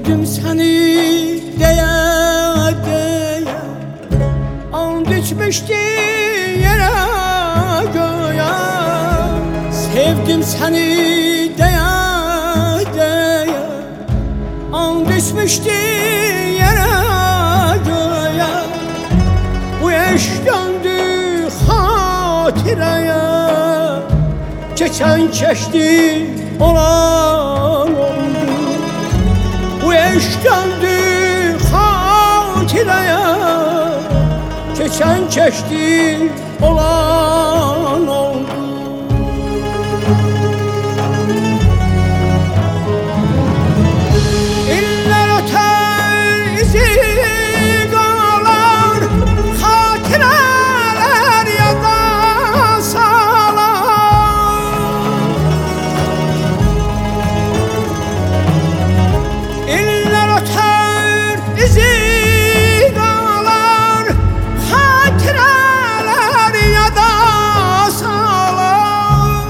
Sevdim seni diye diye, and içmişti yere göğe. Sevdim seni diye diye, and içmişti yere göğe. Bu eş döndü hatireye, geçen geçti olan oldu. Bu eş döndü hatireye, geçen geçti olan oldu. İller öter izi kalar, hatireler yada salar. İller öter izi kalar, hatireler yada salar.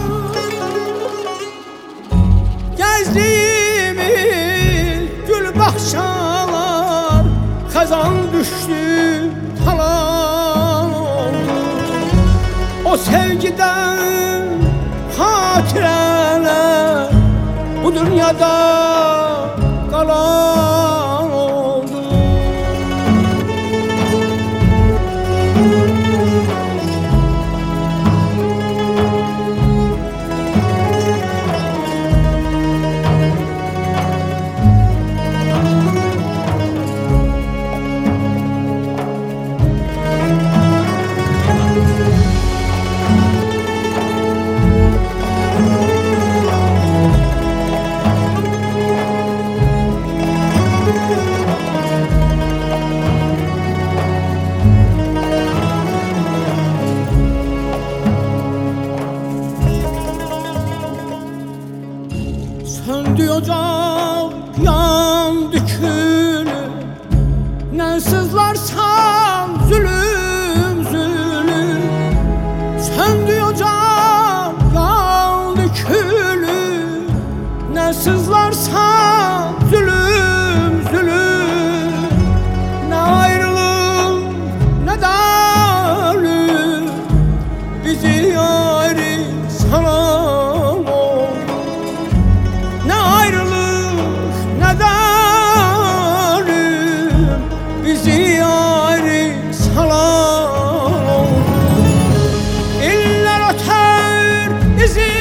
Gezdiğimiz gül bahçalar, kazan düştü talan oldu. O sevgiden hatireler bu dünyada kalan oldu. Söndü ocak, yandı külü, ne sızlarsam zulüm zulüm. Söndü ocak, yandı külü, ne sızlarsam zulüm zulüm. Ne ayrılık ne de ölüm, bizi ayrı salan oldu. Ne ayrılık ne de ölüm, bizi ayrı salan oldu. İller öter izi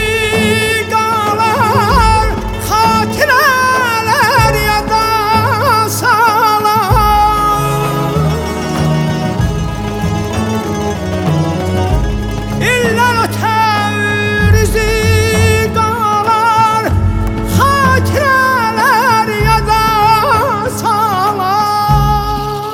kalar, hatireler yada salar. İller öter izi kalar, hatireler yada salar.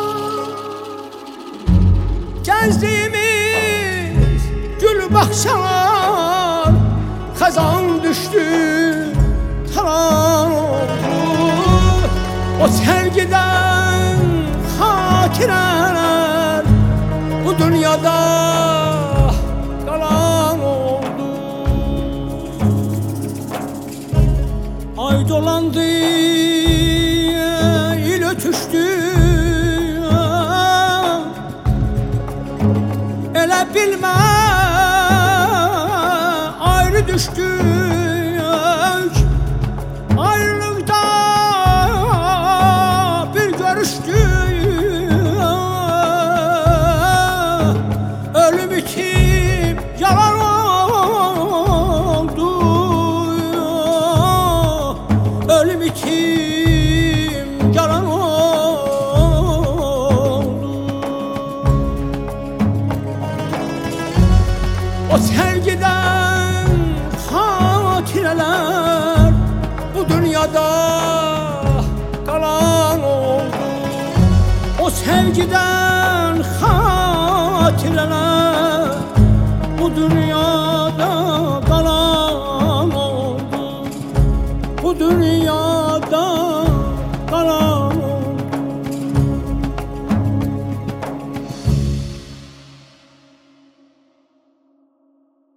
Gezdiğimiz gül bahçalar, kazan düştü talan oldu. O sevgiden hatireler bu dünyada kalan oldu. Ay dolandı, il ötüştü, ele bilme ayrı düştük. Ayrılıkta bir görüştük. Ölüm için yalan oldu. Ölüm için yalan oldu. O sevgiden hatireler bu dünyada kalan oldu. O sevgiden hatireler bu dünyada kalan